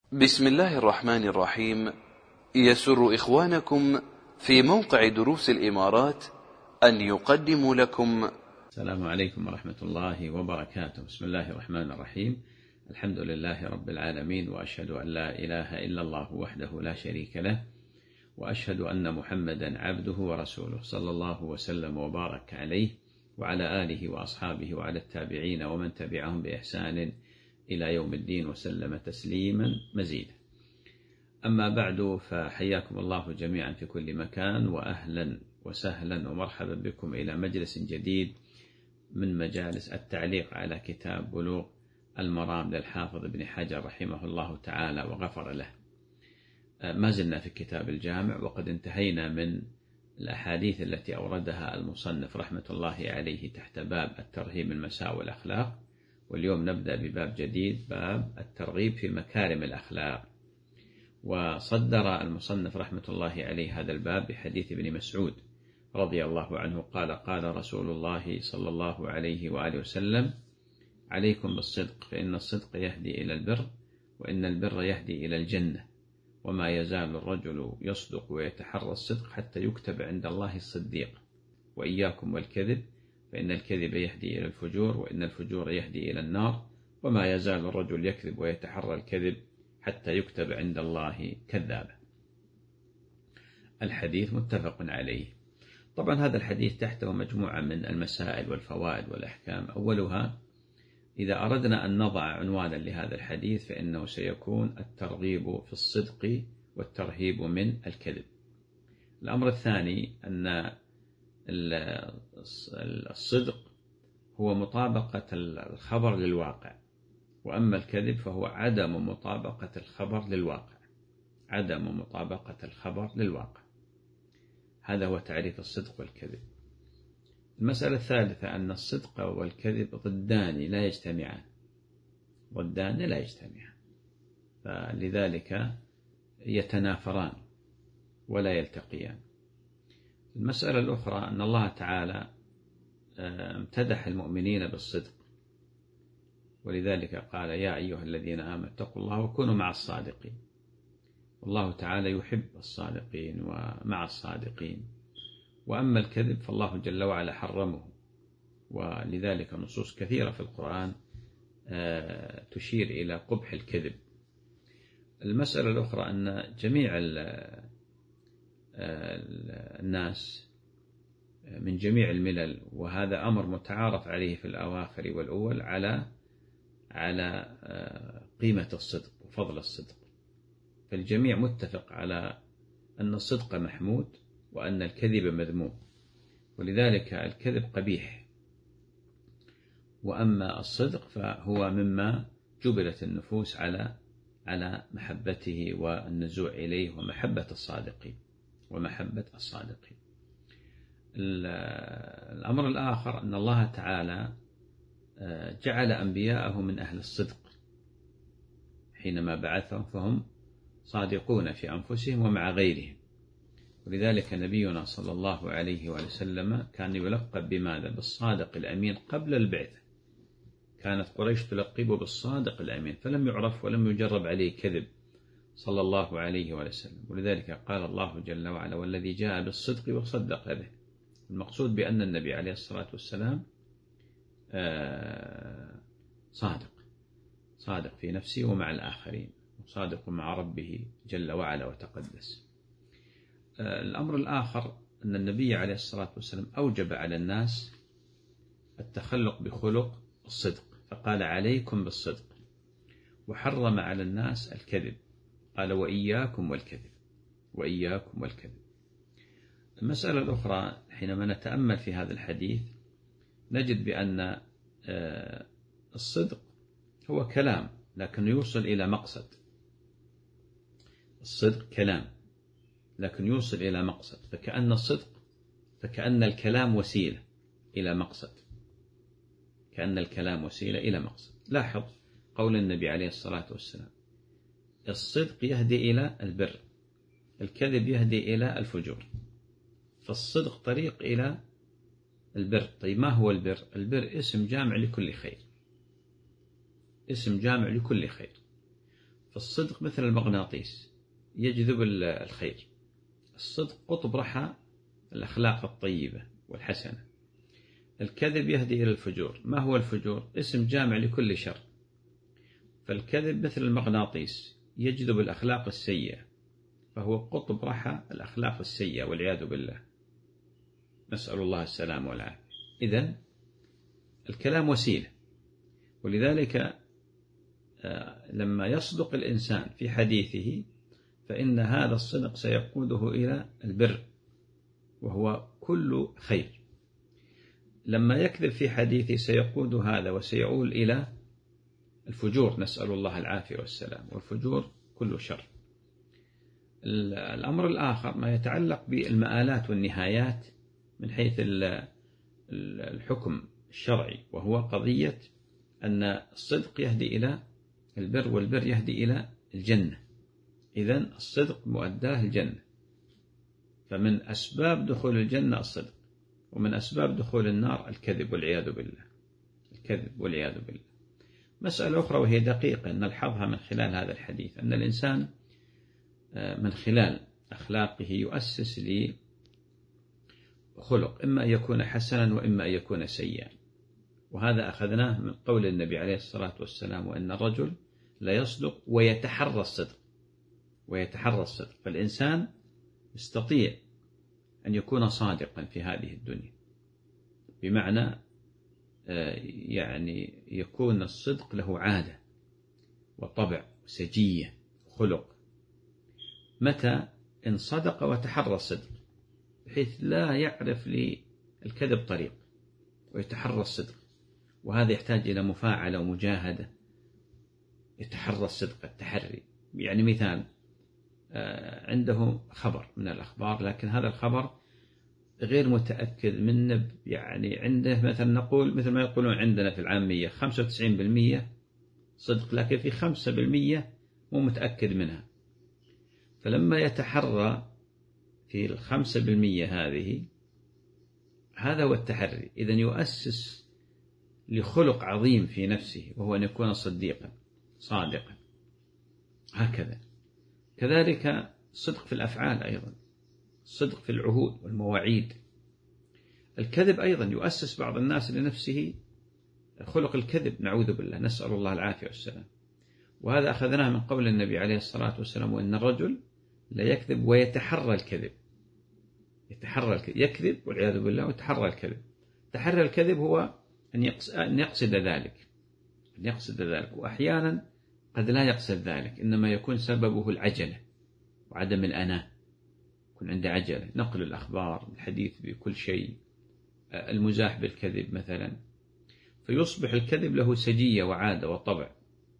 بسم الله الرحمن الرحيم. يسر إخوانكم في موقع دروس الإمارات أن يقدموا لكم. السلام عليكم ورحمة الله وبركاته. بسم الله الرحمن الرحيم. الحمد لله رب العالمين، وأشهد أن لا إله إلا الله وحده لا شريك له، وأشهد أن محمدا عبده ورسوله، صلى الله وسلم وبارك عليه وعلى آله وأصحابه وعلى التابعين ومن تبعهم بإحسان إلى يوم الدين وسلم تسليما مزيدا. أما بعد، فحياكم الله جميعا في كل مكان، وأهلا وسهلا ومرحبا بكم إلى مجلس جديد من مجالس التعليق على كتاب بلوغ المرام للحافظ ابن حجر رحمه الله تعالى وغفر له. ما زلنا في كتاب الجامع، وقد انتهينا من الأحاديث التي أوردها المصنف رحمة الله عليه تحت باب الترهيب من المساوئ والأخلاق، واليوم نبدأ بباب جديد، باب الترغيب في مكارم الأخلاق. وصدر المصنف رحمة الله عليه هذا الباب بحديث ابن مسعود رضي الله عنه قال: قال رسول الله صلى الله عليه وآله وسلم: عليكم بالصدق، فإن الصدق يهدي إلى البر، وإن البر يهدي إلى الجنة، وما يزال الرجل يصدق ويتحرى الصدق حتى يكتب عند الله الصديق، وإياكم والكذب، فإن الكذب يهدي إلى الفجور، وإن الفجور يهدي إلى النار، وما يزال الرجل يكذب ويتحرى الكذب حتى يكتب عند الله كذابا. الحديث متفق عليه. طبعا هذا الحديث تحته مجموعة من المسائل والفوائد والأحكام. أولها، إذا أردنا أن نضع عنوانا لهذا الحديث فإنه سيكون الترغيب في الصدق والترهيب من الكذب. الأمر الثاني أن الصدق هو مطابقة الخبر للواقع، وأما الكذب فهو عدم مطابقة الخبر للواقع. عدم مطابقة الخبر للواقع، هذا هو تعريف الصدق والكذب. المسألة الثالثة أن الصدق والكذب ضدان لا يجتمعان. ضدان لا يجتمعان، فلذلك يتنافران ولا يلتقيان. المسألة الأخرى أن الله تعالى امتدح المؤمنين بالصدق، ولذلك قال: يا أيها الذين آمنوا اتقوا الله وكونوا مع الصادقين. والله تعالى يحب الصادقين ومع الصادقين. وأما الكذب فالله جل وعلا حرمه، ولذلك نصوص كثيرة في القرآن تشير إلى قبح الكذب. المسألة الأخرى أن جميع الناس من جميع الملل، وهذا أمر متعارف عليه في الأواخر والأول، على قيمة الصدق وفضل الصدق. فالجميع متفق على أن الصدق محمود وأن الكذب مذموم، ولذلك الكذب قبيح، وأما الصدق فهو مما جبلت النفوس على محبته والنزوع إليه ومحبة الصادقين. الأمر الآخر أن الله تعالى جعل أنبياءه من أهل الصدق حينما بعثهم، فهم صادقون في أنفسهم ومع غيرهم. ولذلك نبينا صلى الله عليه وسلم كان يلقب بماذا؟ بالصادق الأمين قبل البعثة. كانت قريش تلقبه بالصادق الأمين، فلم يعرف ولم يجرب عليه كذب صلى الله عليه وسلم. ولذلك قال الله جل وعلا: والذي جاء بالصدق وصدق به. المقصود بأن النبي عليه الصلاة والسلام صادق في نفسه ومع الآخرين، وصادق مع ربه جل وعلا وتقدس. الأمر الآخر أن النبي عليه الصلاة والسلام أوجب على الناس التخلق بخلق الصدق، فقال: عليكم بالصدق، وحرم على الناس الكذب، قال: وإياكم والكذب. وإياكم والكذب. المسألة الأخرى، حينما نتأمل في هذا الحديث نجد بأن الصدق هو كلام لكن يوصل إلى مقصد. الصدق كلام لكن يوصل إلى مقصد، فكأن الكلام وسيلة إلى مقصد. كأن الكلام وسيلة إلى مقصد. لاحظ قول النبي عليه الصلاة والسلام: الصدق يهدي إلى البر، الكذب يهدي إلى الفجور. فالصدق طريق إلى البر. طيب ما هو البر؟ البر اسم جامع لكل خير، اسم جامع لكل خير. الصدق مثل المغناطيس يجذب الخير. الصدق قطب رحى الأخلاق الطيبة والحسنة. الكذب يهدي إلى الفجور. ما هو الفجور؟ اسم جامع لكل شر. فالكذب مثل المغناطيس يجذب الأخلاق السيئة، فهو قطب رحى الأخلاق السيئة والعياذ بالله، نسأل الله السلام والعافية. إذن الكلام وسيلة، ولذلك لما يصدق الإنسان في حديثه فإن هذا الصدق سيقوده إلى البر وهو كل خير. لما يكذب في حديثه سيقود هذا وسيؤول إلى الفجور، نسأل الله العافية والسلام، والفجور كل شر. الأمر الآخر ما يتعلق بالمآلات والنهايات من حيث الحكم الشرعي، وهو قضية أن الصدق يهدي إلى البر والبر يهدي إلى الجنة. إذن الصدق مؤداه الجنة، فمن أسباب دخول الجنة الصدق، ومن أسباب دخول النار الكذب والعياذ بالله. الكذب والعياذ بالله. مسألة أخرى وهي دقيقة نلحظها من خلال هذا الحديث، أن الإنسان من خلال أخلاقه يؤسس لخلق، إما أن يكون حسنا وإما أن يكون سيئا. وهذا أخذناه من قول النبي عليه الصلاة والسلام: وأن الرجل لا يصدق ويتحرى الصدق. ويتحرى الصدق. فالإنسان يستطيع أن يكون صادقا في هذه الدنيا، بمعنى يعني يكون الصدق له عادة وطبع وسجية وخلق. متى إن صدق وتحرى الصدق، بحيث لا يعرف للكذب طريق، ويتحرى الصدق. وهذا يحتاج إلى مفاعلة ومجاهدة. يتحرى الصدق، التحري. يعني مثال، عنده خبر من الأخبار، لكن هذا الخبر غير متأكد منه، يعني عنده مثلا نقول مثل ما يقولون عندنا في العامية 95% صدق، لكن في 5% مو متأكد منها. فلما يتحرى في 5% هذه، هذا هو التحري. إذن يؤسس لخلق عظيم في نفسه، وهو أن يكون صديقا صادقا. هكذا كذلك الصدق في الأفعال أيضا، الصدق في العهود والمواعيد. الكذب أيضا يؤسس بعض الناس لنفسه خلق الكذب، نعوذ بالله، نسأل الله العافية والسلام. وهذا أخذناه من قول النبي عليه الصلاة والسلام: وإن الرجل لا يكذب ويتحرى الكذب. يتحرى الكذب، يكذب والعياذ بالله ويتحرى الكذب. تحرى الكذب هو أن يقصد ذلك، أن يقصد ذلك، وأحيانا قد لا يقصد ذلك، إنما يكون سببه العجلة وعدم الأناة. يكون عنده عجلة، نقل الأخبار، الحديث بكل شيء، المزاح بالكذب مثلا، فيصبح الكذب له سجية وعادة وطبع،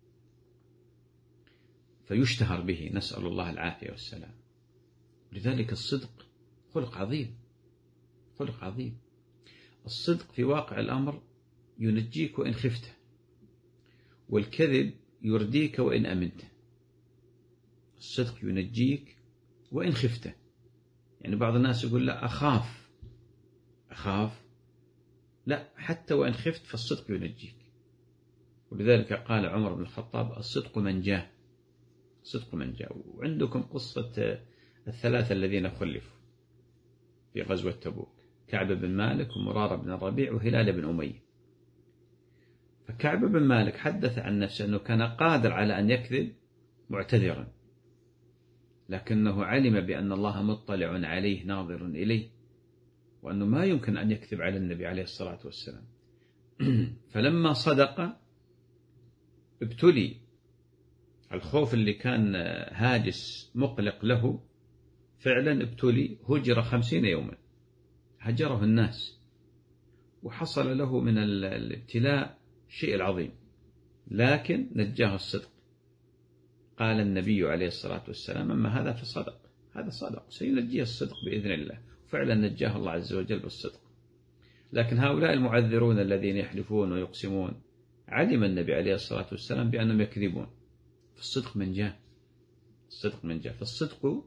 فيشتهر به، نسأل الله العافية والسلام. لذلك الصدق خلق عظيم، خلق عظيم. الصدق في واقع الأمر ينجيك وإن خفته، والكذب يرديك وإن أمنت. الصدق ينجيك وإن خفته. يعني بعض الناس يقول: لا أخاف. لا، حتى وإن خفت فالصدق ينجيك. ولذلك قال عمر بن الخطاب: الصدق منجاه. الصدق منجاه. وعندكم قصة الثلاثة الذين خلفوا في غزوة تبوك: كعب بن مالك ومرارة بن الربيع وهلال بن أمية. فكعب بن مالك حدث عن نفسه أنه كان قادر على أن يكذب معتذرا، لكنه علم بأن الله مطلع عليه ناظر إليه، وأنه ما يمكن أن يكذب على النبي عليه الصلاة والسلام. فلما صدق ابتلي. الخوف اللي كان هاجس مقلق له فعلا ابتلي، هجر 50 يوما، هجره الناس، وحصل له من الابتلاء شيء العظيم، لكن نجاه الصدق. قال النبي عليه الصلاة والسلام: أما هذا فصدق، هذا صدق، سينجيه الصدق بإذن الله. وفعلا نجاه الله عز وجل بالصدق. لكن هؤلاء المعذرون الذين يحلفون ويقسمون، علم النبي عليه الصلاة والسلام بأنهم يكذبون، فالصدق منجاه. الصدق منجاه. فالصدق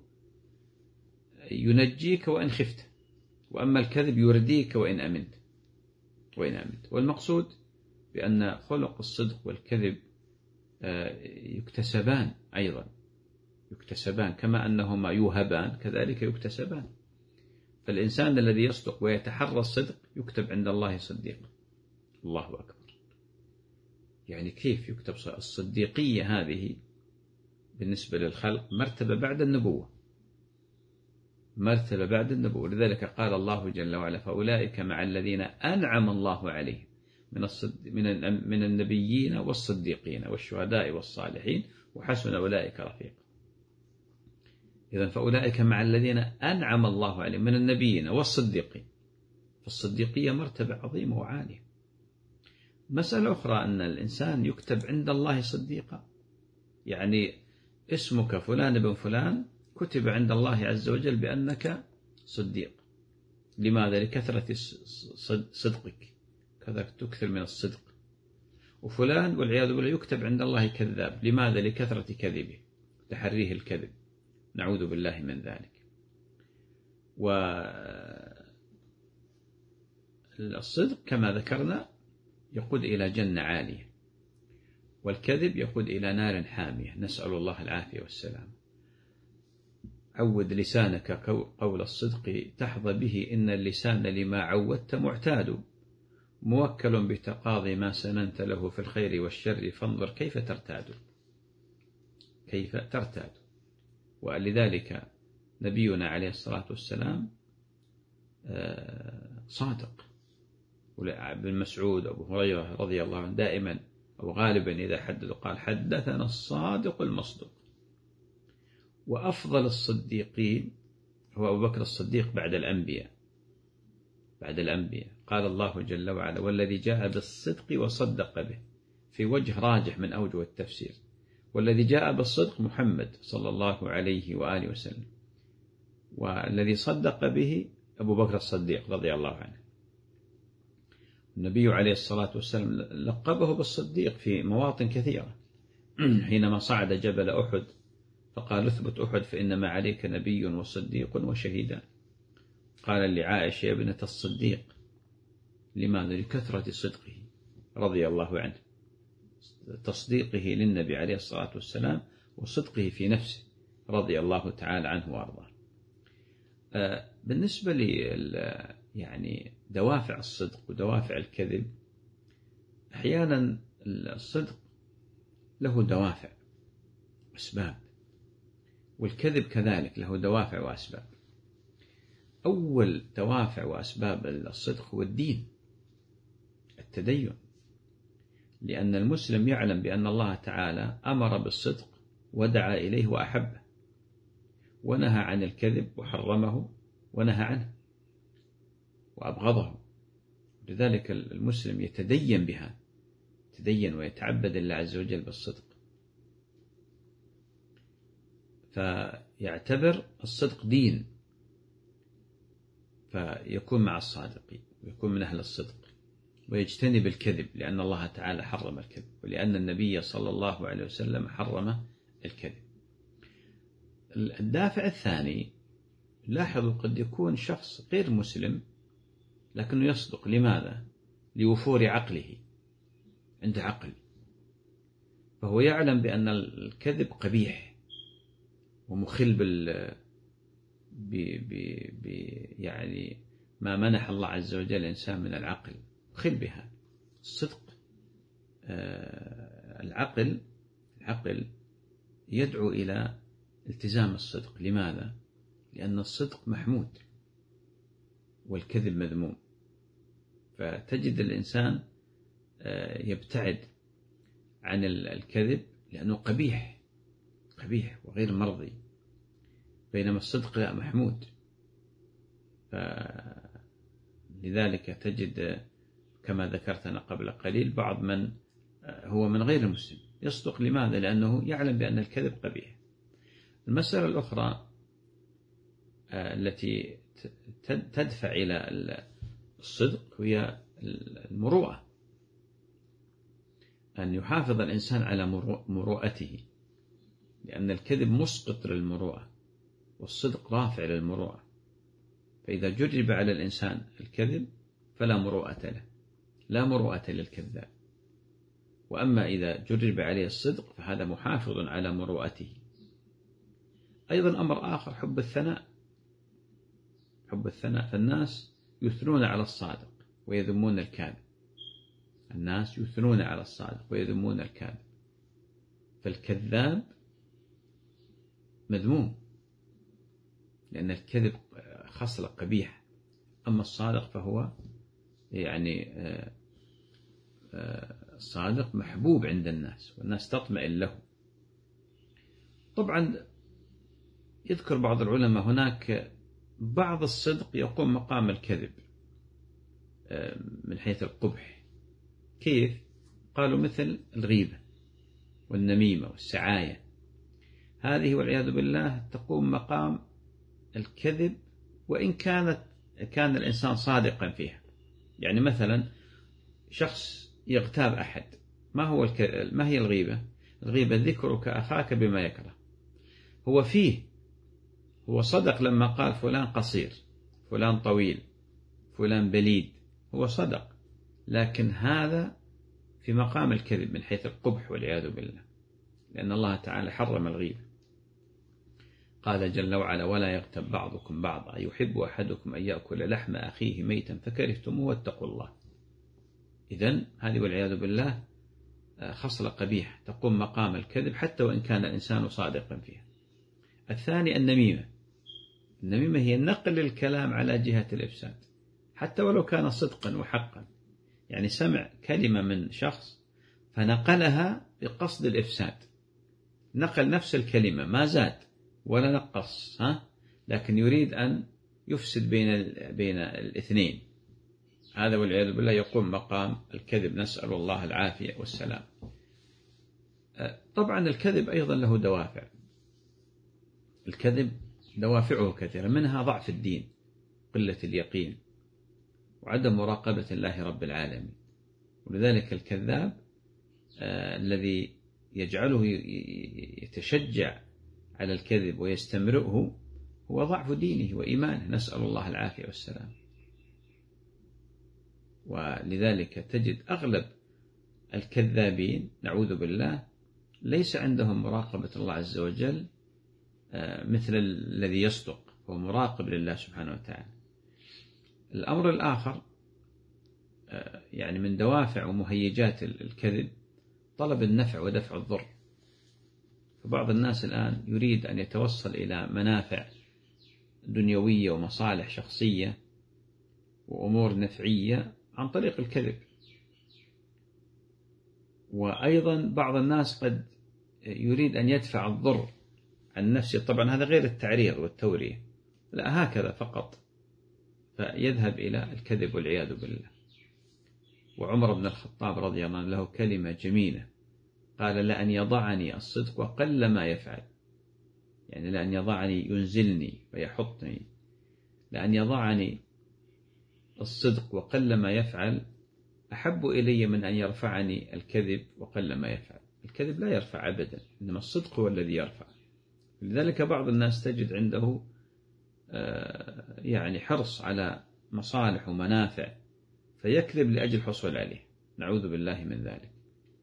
ينجيك وإن خفت، وأما الكذب يرديك وإن أمنت. والمقصود بأن خلق الصدق والكذب يكتسبان أيضا، يكتسبان كما أنهما يوهبان كذلك يكتسبان. فالإنسان الذي يصدق ويتحرى الصدق يكتب عند الله صديق. الله أكبر. يعني كيف يكتب الصديقية؟ هذه بالنسبة للخلق مرتبة بعد النبوة، مرتبة بعد النبوة. لذلك قال الله جل وعلا: فأولئك مع الذين أنعم الله عليهم من النبيين والصديقين والشهداء والصالحين وحسن أولئك رفيقا. إذن فأولئك مع الذين أنعم الله عليهم من النبيين والصديقين. فالصديقية مرتبة عظيمة وعالية. مسألة أخرى أن الإنسان يكتب عند الله صديقا، يعني اسمك فلان بن فلان كتب عند الله عز وجل بأنك صديق. لماذا؟ لكثرة صدقك، كذا تكثر من الصدق. وفلان والعياذ بالله يكتب عند الله كذاب. لماذا؟ لكثرة كذبه، تحريه الكذب، نعوذ بالله من ذلك. والصدق كما ذكرنا يقود إلى جنة عالية، والكذب يقود إلى نار حامية، نسأل الله العافية والسلام. عود لسانك قول الصدق تحظى به، إن اللسان لما عودت معتاد، موكل بتقاضي ما سننت له في الخير والشر، فانظر كيف ترتاد، كيف ترتاد. ولذلك نبينا عليه الصلاة والسلام صادق. ابن مسعود أبو هريرة رضي الله عنه دائما أو غالبا إذا حدث قال: حدثنا الصادق المصدوق. وأفضل الصديقين هو أبو بكر الصديق بعد الأنبياء، بعد الأنبياء. قال الله جل وعلا: والذي جاء بالصدق وصدق به، في وجه راجح من أوجه التفسير. والذي جاء بالصدق محمد صلى الله عليه وآله وسلم، والذي صدق به أبو بكر الصديق رضي الله عنه. النبي عليه الصلاة والسلام لقبه بالصديق في مواطن كثيرة. حينما صعد جبل أحد فقال: اثبت أحد فإنما عليك نبي وصديق وشهيدان. قال لعائشة: يا ابنة الصديق. لماذا؟ لكثرة صدقه رضي الله عنه، تصديقه للنبي عليه الصلاة والسلام وصدقه في نفسه رضي الله تعالى عنه وأرضاه. بالنسبة يعني دوافع الصدق ودوافع الكذب، أحيانا الصدق له دوافع وأسباب، والكذب كذلك له دوافع وأسباب. أول دوافع وأسباب الصدق هو الدين، التدين، لأن المسلم يعلم بأن الله تعالى أمر بالصدق ودعا إليه وأحبه، ونهى عن الكذب وحرمه ونهى عنه وأبغضه. لذلك المسلم يتدين بها، يتدين ويتعبد الله عز وجل بالصدق، فيعتبر الصدق دين، فيكون مع الصادقين ويكون من أهل الصدق، ويجتنب الكذب لأن الله تعالى حرم الكذب، ولأن النبي صلى الله عليه وسلم حرم الكذب. الدافع الثاني، لاحظوا قد يكون شخص غير مسلم لكنه يصدق. لماذا؟ لوفور عقله، عنده عقل، فهو يعلم بأن الكذب قبيح ومخل يعني ما منح الله عز وجل الإنسان من العقل، مخل بها. الصدق العقل يدعو إلى التزام الصدق. لماذا؟ لأن الصدق محمود والكذب مذموم، فتجد الإنسان يبتعد عن الكذب لأنه قبيح وغير مرضي، بينما الصدق لا، محمود. لذلك تجد كما ذكرتنا قبل قليل بعض من هو من غير المسلم يصدق. لماذا؟ لأنه يعلم بأن الكذب قبيح. المسألة الأخرى التي تدفع إلى الصدق هي المروءة، أن يحافظ الإنسان على مروءته، لأن الكذب مسقط للمروءة والصدق رافع للمروءة. فإذا جرب على الإنسان الكذب فلا مروءة له، لا مروءة للكذاب. وأما إذا جرب عليه الصدق فهذا محافظ على مروءته. أيضا أمر آخر حب الثناء. حب الثناء، فالناس يثنون على الصادق ويذمون الكاذب. الناس يثنون على الصادق ويذمون الكاذب، فالكذاب مذموم لأن الكذب خصلة قبيحة، أما الصادق فهو يعني الصادق محبوب عند الناس والناس تطمئن له. طبعا يذكر بعض العلماء هناك بعض الصدق يقوم مقام الكذب من حيث القبح. كيف؟ قالوا مثل الغيبة والنميمة والسعاية، هذه والعياذ بالله تقوم مقام الكذب وإن كان الإنسان صادقا فيها. يعني مثلا شخص يغتاب أحد، ما هي الغيبة؟ الغيبة ذكرك أخاك بما يكره. هو صدق لما قال فلان قصير، فلان طويل، فلان بليد، هو صدق، لكن هذا في مقام الكذب من حيث القبح والعياذ بالله، لأن الله تعالى حرم الغيبة. قال جل وعلا: ولا يغتب بعضكم بعضا يحب أحدكم أن يأكل لحم أخيه ميتا فكرهتموه واتقوا الله. إذن هذه والعياذ بالله خصلة قبيحة تقوم مقام الكذب حتى وإن كان الإنسان صادقا فيها. الثاني النميمة. النميمة هي نقل الكلام على جهة الإفساد حتى ولو كان صدقا وحقا، يعني سمع كلمة من شخص فنقلها بقصد الإفساد، نقل نفس الكلمة ما زاد ولا نقص، لكن يريد أن يفسد بين الاثنين. هذا والعياذ بالله يقوم مقام الكذب، نسأل الله العافية والسلام. طبعا الكذب أيضا له دوافع. الكذب دوافعه كثيرة، منها ضعف الدين، قلة اليقين، وعدم مراقبة الله رب العالمين. ولذلك الكذاب الذي يجعله يتشجع على الكذب ويستمرئه هو ضعف دينه وإيمانه، نسأل الله العافية والسلام. ولذلك تجد أغلب الكذابين نعوذ بالله ليس عندهم مراقبة الله عز وجل مثل الذي يصدق، هو مراقب لله سبحانه وتعالى. الأمر الآخر يعني من دوافع ومهيجات الكذب طلب النفع ودفع الضر. فبعض الناس الآن يريد أن يتوصل إلى منافع دنيوية ومصالح شخصية وأمور نفعية عن طريق الكذب. وأيضا بعض الناس قد يريد أن يدفع الضر عن نفسه، طبعا هذا غير التعريض والتورية، لا هكذا فقط، فيذهب إلى الكذب والعياذ بالله. وعمر بن الخطاب رضي الله عنه له كلمة جميلة، قال: لأن يضعني الصدق وقل ما يفعل، يعني لأن يضعني ينزلني ويحطني، لأن يضعني الصدق وقل ما يفعل أحب إلي من أن يرفعني الكذب وقل ما يفعل. الكذب لا يرفع أبدا، إنما الصدق هو الذي يرفع. لذلك بعض الناس تجد عنده يعني حرص على مصالح ومنافع فيكذب لأجل الحصول عليه، نعوذ بالله من ذلك.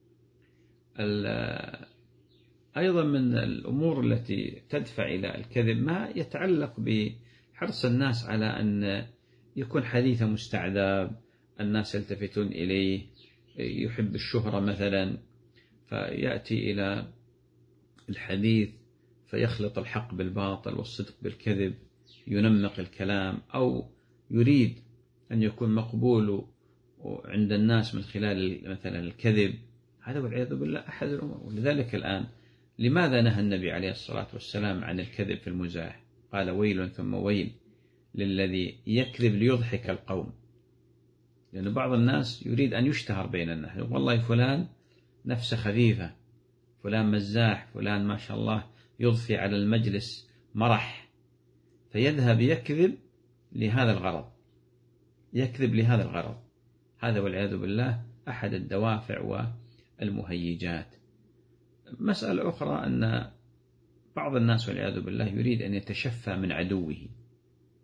أيضا من الأمور التي تدفع إلى الكذب ما يتعلق بحرص الناس على أن يكون حديثه مستعذب، الناس يلتفتون إليه، يحب الشهرة مثلا، فيأتي إلى الحديث فيخلط الحق بالباطل والصدق بالكذب، ينمق الكلام، أو يريد أن يكون مقبول عند الناس من خلال مثلا الكذب. هذا والعياذ بالله أحد الأمور. ولذلك الآن لماذا نهى النبي عليه الصلاة والسلام عن الكذب في المزاح؟ قال: ويل ثم ويل للذي يكذب ليضحك القوم. لأن بعض الناس يريد أن يشتهر بين الناس، والله فلان نفسه خفيفة، فلان مزاح، فلان ما شاء الله يضفي على المجلس مرح، فيذهب يكذب لهذا الغرض، يكذب لهذا الغرض. هذا والعياذ بالله أحد الدوافع والمهيجات. مسألة أخرى أن بعض الناس والعياذ بالله يريد أن يتشفى من عدوه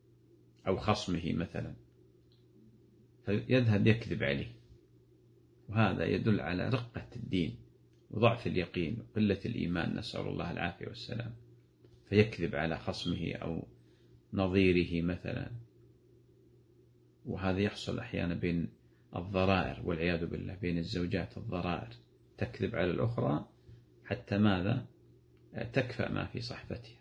أو خصمه مثلا، فيذهب يكذب عليه، وهذا يدل على رقة الدين وضعف اليقين وقلة الإيمان، نسأل الله العافية والسلام، فيكذب على خصمه أو نظيره مثلا. وهذا يحصل أحيانا بين الضرائر والعياذ بالله، بين الزوجات الضرائر، تكذب على الأخرى حتى ماذا؟ تكفأ ما في صحفتها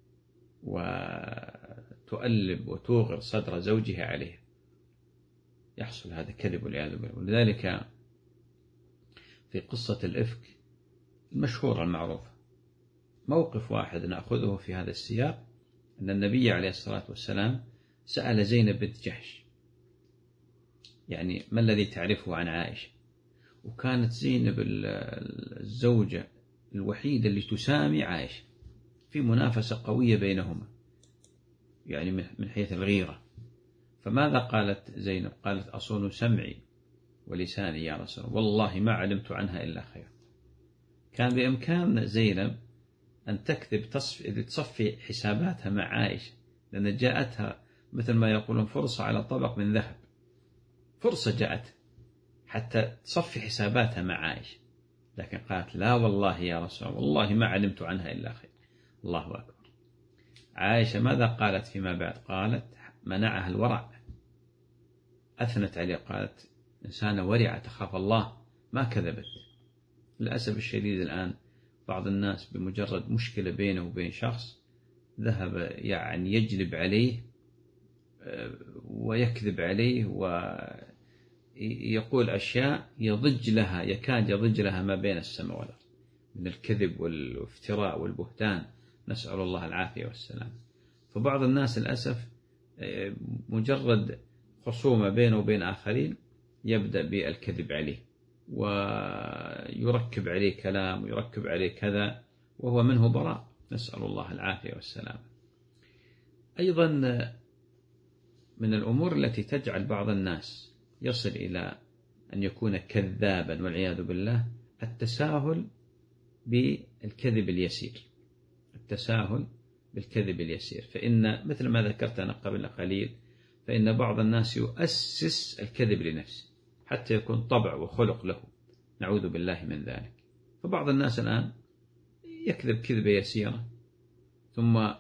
وتؤلب وتوغر صدر زوجها عليها، يحصل هذا كذب والعياذ بالله. ولذلك في قصة الإفك المشهورة المعروفة موقف واحد نأخذه في هذا السياق، أن النبي عليه الصلاة والسلام سأل زينب بنت جحش يعني ما الذي تعرفه عن عائشة، وكانت زينب الزوجة الوحيدة اللي تسامي عائشة، في منافسة قوية بينهما يعني من حيث الغيرة. فماذا قالت زينب؟ قالت أصون سمعي ولساني يا رسول الله، والله ما علمت عنها إلا خير. كان بإمكان زينب أن تكذب تصفي حساباتها مع عائشة، لأن جاءتها مثل ما يقولون فرصة على طبق من ذهب، فرصة جاءت حتى تصفي حساباتها مع عائشة، لكن قالت لا والله يا رسول الله والله ما علمت عنها إلا خير. الله أكبر. عائشة ماذا قالت فيما بعد؟ قالت منعها الورع، أثنت عليه، قالت إنسانة ورعة تخاف الله، ما كذبت. للأسف الشديد الآن بعض الناس بمجرد مشكلة بينه وبين شخص ذهب يعني يجلب عليه ويكذب عليه ويقول أشياء يضج لها، يكاد يضج لها ما بين السماء والأرض من الكذب والافتراء والبهتان، نسأل الله العافية والسلام. فبعض الناس للأسف مجرد خصومة بينه وبين آخرين يبدأ بالكذب عليه ويركب عليه كلام ويركب عليه كذا وهو منه براء، نسأل الله العافية والسلام. أيضا من الأمور التي تجعل بعض الناس يصل إلى أن يكون كذابا والعياذ بالله التساهل بالكذب اليسير، التساهل بالكذب اليسير. فإن مثل ما ذكرت أنا قبل قليل، فإن بعض الناس يؤسس الكذب لنفسه حتى يكون طبع وخلق له، نعوذ بالله من ذلك. فبعض الناس الآن يكذب كذبة يسيرة ثم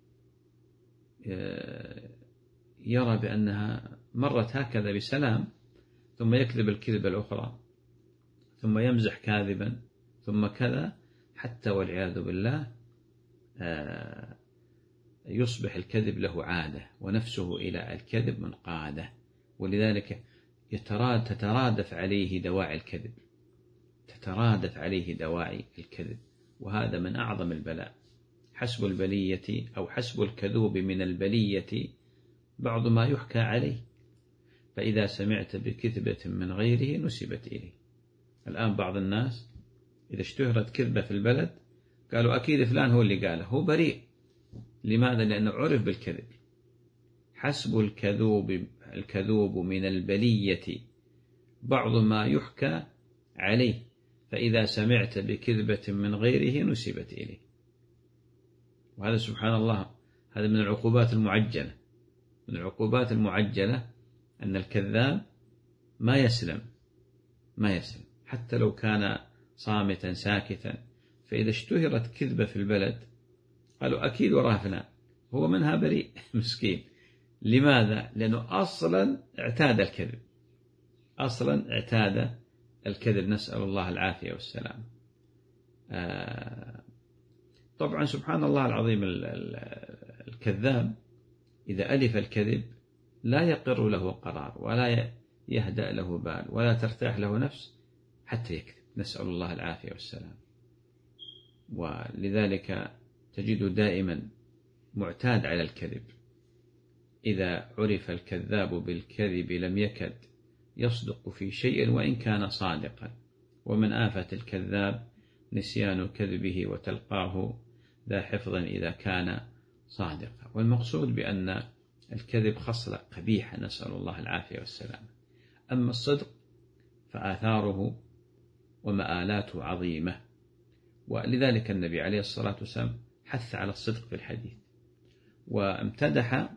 يرى بأنها مرت هكذا بسلام، ثم يكذب الكذبة الأخرى، ثم يمزح كاذبا، ثم كذا، حتى والعياذ بالله يصبح الكذب له عادة ونفسه إلى الكذب منقادة. ولذلك تترادف عليه دواعي الكذب، تترادف عليه دواعي الكذب، وهذا من أعظم البلاء. حسب البلية أو حسب الكذوب من البلية بعض ما يحكى عليه، فإذا سمعت بكذبة من غيره نسبت إليه. الآن بعض الناس إذا اشتهرت كذبة في البلد قالوا أكيد فلان هو اللي قاله، هو بريء. لماذا؟ لأنه عرف بالكذب. حسب الكذوب من البلية بعض ما يحكى عليه، فإذا سمعت بكذبة من غيره نسبت إليه. وهذا سبحان الله هذا من العقوبات المعجلة، من العقوبات المعجلة أن الكذاب ما يسلم حتى لو كان صامتا ساكتا. فإذا اشتهرت كذبة في البلد قالوا أكيد وراها فلان، هو منها بريء مسكين. لماذا؟ لأنه أصلا اعتاد الكذب، أصلا اعتاد الكذب، نسأل الله العافية والسلام. طبعا سبحان الله العظيم الكذاب إذا ألف الكذب لا يقر له قرار ولا يهدأ له بال ولا ترتاح له نفس حتى يكذب، نسأل الله العافية والسلام. ولذلك تجد دائما معتاد على الكذب. إذا عرف الكذاب بالكذب لم يكد يصدق في شيء وإن كان صادقا، ومن آفة الكذاب نسيان كذبه وتلقاه ذا حفظا إذا كان صادقا. والمقصود بأن الكذب خصلة قبيحة، نسأل الله العافية والسلام. أما الصدق فآثاره ومآلاته عظيمة، ولذلك النبي عليه الصلاة والسلام حث على الصدق في الحديث، وامتدح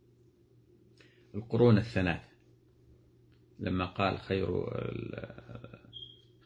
القرون الثلاثة لما قال خير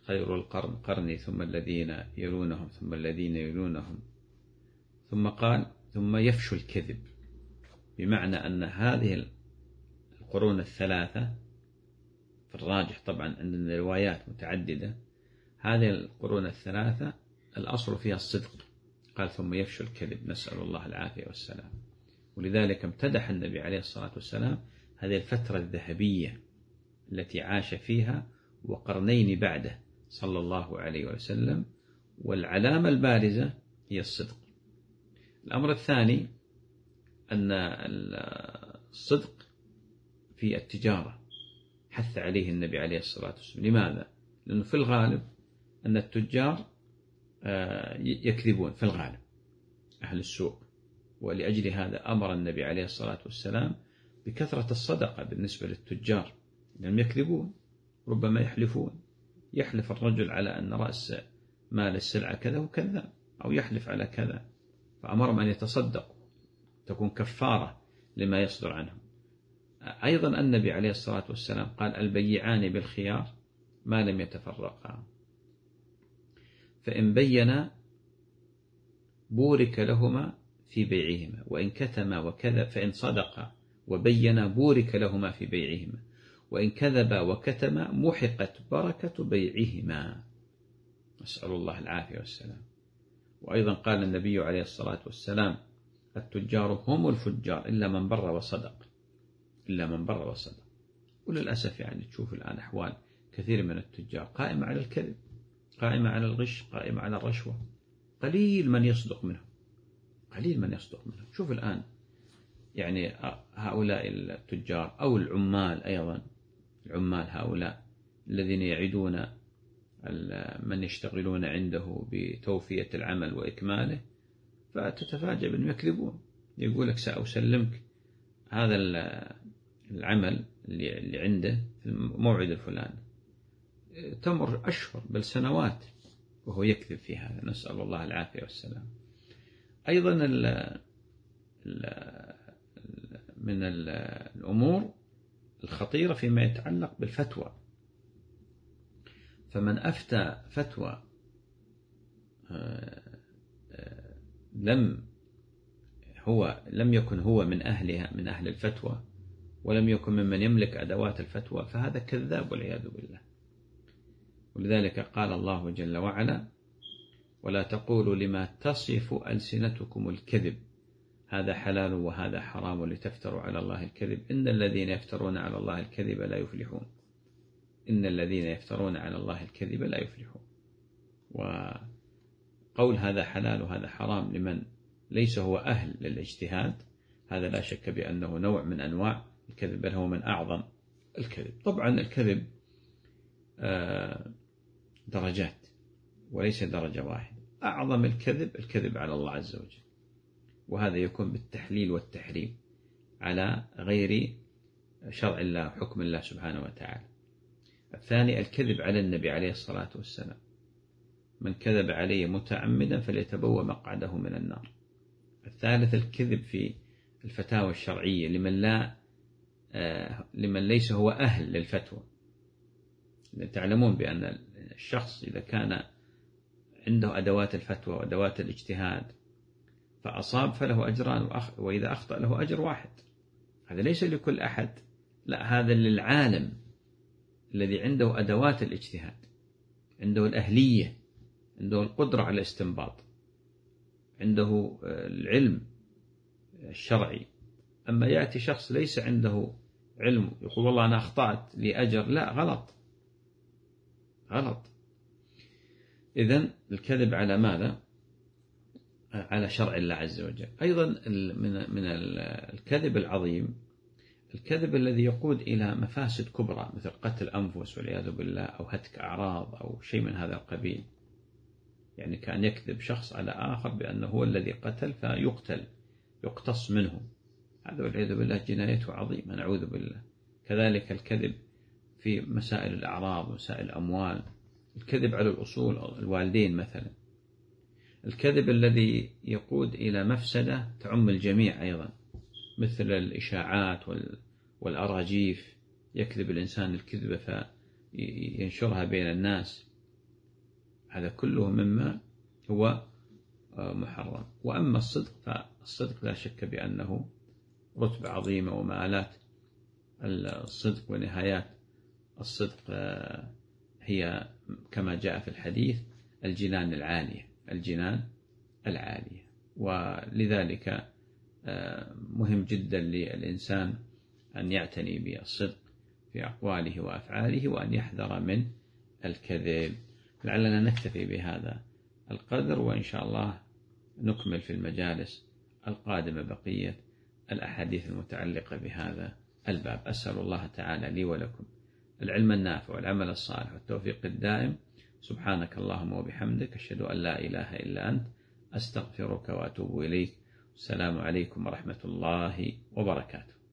خير القرن قرني ثم الذين يلونهم ثم الذين يلونهم، ثم قال ثم يفشو الكذب، بمعنى أن هذه القرون الثلاثة في الراجح طبعا عندنا روايات متعددة، هذه القرون الثلاثة الأصل فيها الصدق، قال ثم يفشو الكذب، نسأل الله العافية والسلام. ولذلك امتدح النبي عليه الصلاة والسلام هذه الفترة الذهبية التي عاش فيها وقرنين بعده صلى الله عليه وسلم، والعلامة البارزة هي الصدق. الأمر الثاني أن الصدق في التجارة حث عليه النبي عليه الصلاة والسلام. لماذا؟ لأنه في الغالب أن التجار يكذبون في الغالب، أهل السوق، ولأجل هذا أمر النبي عليه الصلاة والسلام بكثرة الصدقة بالنسبة للتجار، لأنهم يكذبون، ربما يحلفون، يحلف الرجل على أن رأس مال السلعة كذا وكذا، أو يحلف على كذا، فأمرهم أن يتصدقوا تكون كفارة لما يصدر عنهم. أيضا النبي عليه الصلاة والسلام قال البيعان بالخيار ما لم يتفرقا، فإن بينا بورك لهما في بيعهما، وإن كتما وكذب، فإن صدقا وبينا بورك لهما في بيعهما، وإن كذبا وكتما محقت بركة بيعهما، نسأل الله العافية والسلام. وأيضا قال النبي عليه الصلاة والسلام التجار هم الفجار إلا من بر وصدق، إلا من بر وصدق. وللأسف يعني تشوف الآن أحوال كثير من التجار قائمة على الكذب، قائمة على الغش، قائمة على الرشوة، قليل من يصدق منهم، قليل من يصدق منهم. شوف الآن يعني هؤلاء التجار أو العمال، أيضا العمال هؤلاء الذين يعدون من يشتغلون عنده بتوفية العمل وإكماله، فتتفاجأ بأنهم يكذبون، يقول لك سأسلمك هذا العمل اللي عنده في الموعد الفلاني، تمر أشهر بل سنوات وهو يكذب في هذا، نسأل الله العافية والسلام. أيضا من الأمور الخطيرة فيما يتعلق بالفتوى، فمن أفتى فتوى لم يكن هو من أهلها، من أهل الفتوى، ولم يكن ممن يملك أدوات الفتوى، فهذا كذاب والعياذ بالله. ولذلك قال الله جل وعلا ولا تقولوا لما تصف ألسنتكم الكذب هذا حلال وهذا حرام لتفتروا على الله الكذب إن الذين يفترون على الله الكذب لا يفلحون، إن الذين يفترون على الله الكذب لا يفلحون. وقول هذا حلال وهذا حرام لمن ليس هو أهل للاجتهاد، هذا لا شك بأنه نوع من أنواع الكذب، بل هو من أعظم الكذب. طبعا الكذب درجات وليس درجة واحدة، أعظم الكذب على الله عز وجل، وهذا يكون بالتحليل والتحريم على غير شرع الله حكم الله سبحانه وتعالى. الثاني الكذب على النبي عليه الصلاة والسلام، من كذب عليه متعمدا فليتبوأ مقعده من النار. الثالث الكذب في الفتاوى الشرعية لمن ليس هو أهل للفتوى. تعلمون بأن الشخص إذا كان عنده أدوات الفتوى وأدوات الاجتهاد فأصاب فله أجران، وإذا أخطأ له أجر واحد. هذا ليس لكل أحد، لا، هذا للعالم الذي عنده أدوات الاجتهاد، عنده الأهلية، عنده القدرة على الاستنباط، عنده العلم الشرعي. أما يأتي شخص ليس عنده علم يقول والله أنا أخطأت لي أجر، لا، غلط. إذن الكذب على ماذا؟ على شرع الله عز وجل. أيضا من الكذب العظيم الكذب الذي يقود إلى مفاسد كبرى مثل قتل أنفس والعياذ بالله، أو هتك أعراض أو شيء من هذا القبيل. يعني كان يكذب شخص على آخر بأنه هو الذي قتل فيقتل، يقتص منه، هذا والعياذ بالله جنايته عظيمة، نعوذ بالله. كذلك الكذب في مسائل الأعراض ومسائل الأموال، الكذب على الأصول، الوالدين مثلا، الكذب الذي يقود إلى مفسدة تعم الجميع أيضا مثل الإشاعات والأراجيف، يكذب الإنسان الكذبة فينشرها بين الناس هذا كله مما هو محرم. وأما الصدق فالصدق لا شك بأنه رتبة عظيمة، ومآلات الصدق ونهايات الصدق هي كما جاء في الحديث الجنان العالية. ولذلك مهم جدا للإنسان أن يعتني بالصدق في أقواله وأفعاله، وأن يحذر من الكذب. لعلنا نكتفي بهذا القدر، وإن شاء الله نكمل في المجالس القادمة بقية الأحاديث المتعلقة بهذا الباب. أسأل الله تعالى لي ولكم العلم النافع والعمل الصالح والتوفيق الدائم. سبحانك اللهم وبحمدك، أشهد أن لا إله إلا أنت، أستغفرك وأتوب إليك. السلام عليكم ورحمة الله وبركاته.